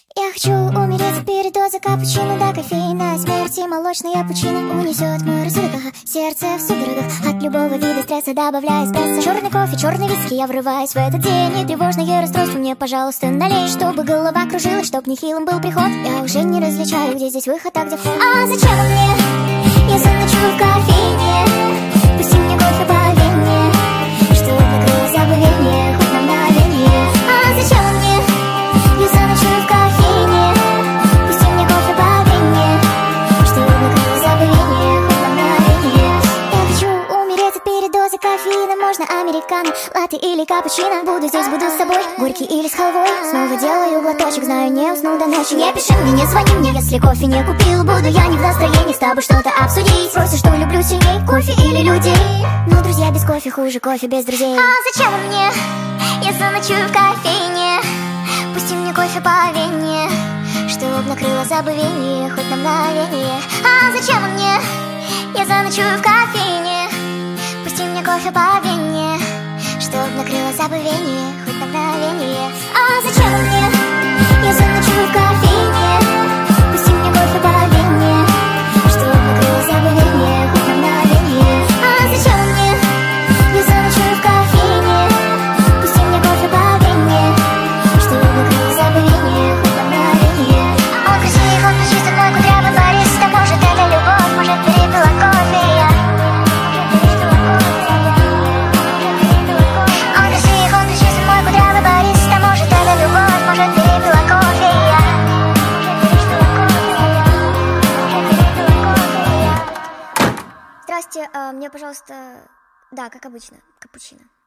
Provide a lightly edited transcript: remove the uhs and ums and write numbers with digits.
Я хочу умереть от передоза капучино до кофеина. Смерти молочная пучина унесет мой рассудок, сердце в судорогах от любого вида стресса, добавляя эспрессо. Черный кофе, черный виски, я врываюсь в этот день. И тревожное расстройство мне, пожалуйста, налей, чтобы голова кружилась, чтоб нехилым был приход. Я уже не различаю, где здесь выход, а где вход. А зачем он мне? Я заночую в кофейне. Пусти мне кофе по вене, чтоб накрыло забвение хоть на мгновение. А зачем он мне? Я заночую в кофейне. Пусти мне кофе по вене, чтоб накрыло забвение хоть на мгновение. Я хочу умереть от передоза кофеина. Можно американо, латте или капучино. Буду здесь, буду с собой, горький или с халвой. Снова делаю глоточек, знаю, не уснул до ночи. Не пиши мне, не звони мне, если кофе не купил. Буду я не в настроении с тобой что-то обсудить. Спросишь, что люблю сильней, кофе или людей. Но друзья без кофе хуже кофе без друзей. А зачем он мне? Я заночую в кофейне. Пусти мне кофе по вене, чтоб накрыло забвение хоть на мгновение. А зачем он мне? Я заночую в кофейне. Пусти мне кофе по вене, чтоб накрыло забвение хоть на мгновение. А зачем он мне? Я заночую в кофейне. Пусти мне кофе по вене, чтоб накрыло забвение хоть на мгновение. А зачем он мне? Я заночую в кофейне. Пусти мне кофе по вене, чтоб накрыло забвение хоть на мгновение. Он красив, он чистый, мой кудрявый бариста. Может, это любовь, может, перепила кофе я. Здрасте, мне, пожалуйста, да, как обычно, капучино.